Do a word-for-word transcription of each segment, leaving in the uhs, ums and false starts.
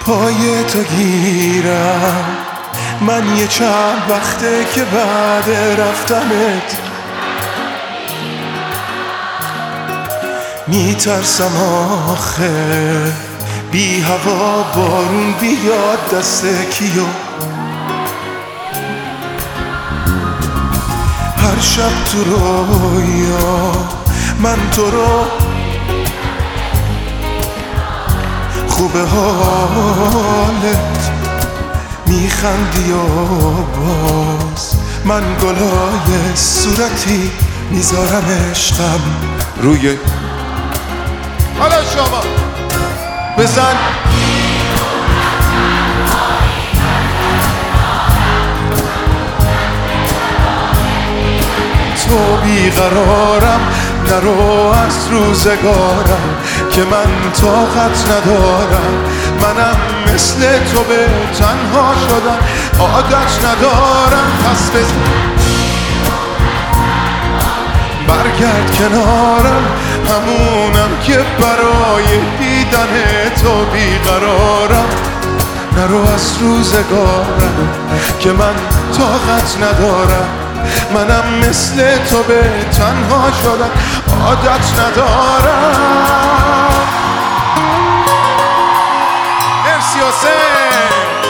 پای تو گیرم، من یه چند وقته که بعد رفتنت میترسم آخه بی هوا بارون بیاد دست کیو. هر شب تو رویا من تو رو خوبه حالت میخندی و باز من گلای صورتی میذارم عشقم روی. حالا شما بزن تو بیقرارم، نرو از روزگارم که من طاقت ندارم. منم مثل تو به تنها شدم عادت ندارم. پس بزن برگرد کنارم، همونم که برای دیدن تو بیقرارم. نرو از روزگارم که من طاقت ندارم. منم مثل تو به تنها شدن عادت ندارم. مرسی حسین.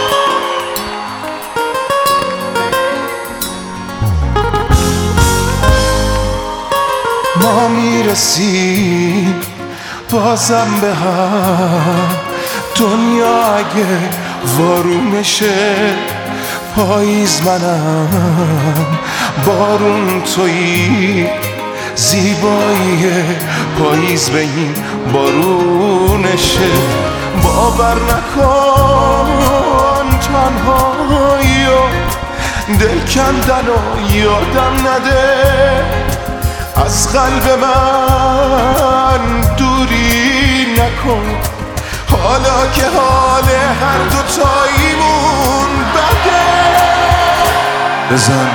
ما میرسیم بازم به هم، دنیا اگه وارونشه پاییز منم، بارون تویی، زیبایی پاییز به این بارونشه. باور نکن تنهایی و دل کندن و یادم نده، از قلب من دوری نکن. حالا که حال هر دوتاییمون بده، بزن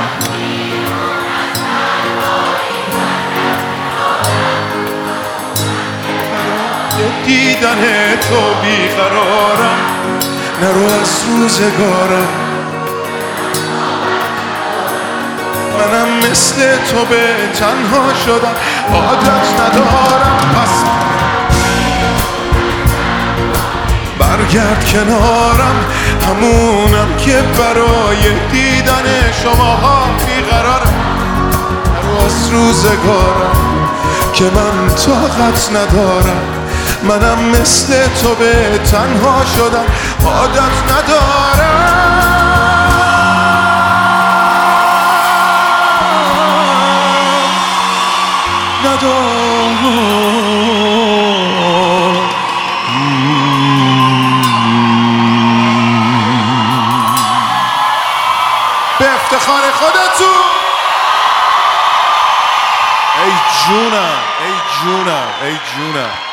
دیدن تو بیقرارم. نرو از روزگارم، منم مثل تو به تنها شدم عادت ندارم. پس برگرد کنارم، همونم که برای دیدن شماها بیقرارم. نرو از روزگارم که من طاقت ندارم. منم مثل تو به تنها شدم عادت ندارم. به افتخار خودتون. ای جونم ای جونم ای جونم